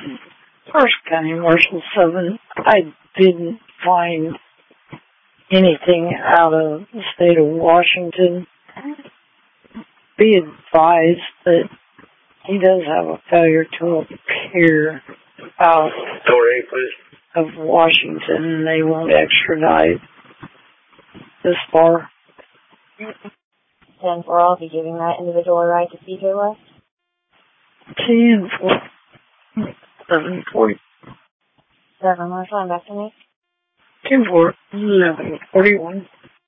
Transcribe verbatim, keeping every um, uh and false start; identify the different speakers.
Speaker 1: First County Marshal seven, I didn't find anything out of the state of Washington. Be advised that he does have a failure to appear out of Washington, and they won't extradite this far.
Speaker 2: ten four, I'll be giving that individual a right to see here left.
Speaker 1: ten four, eleven forty.
Speaker 2: seven, Marshal, I'm back to me.
Speaker 1: ten four, eleven forty-one.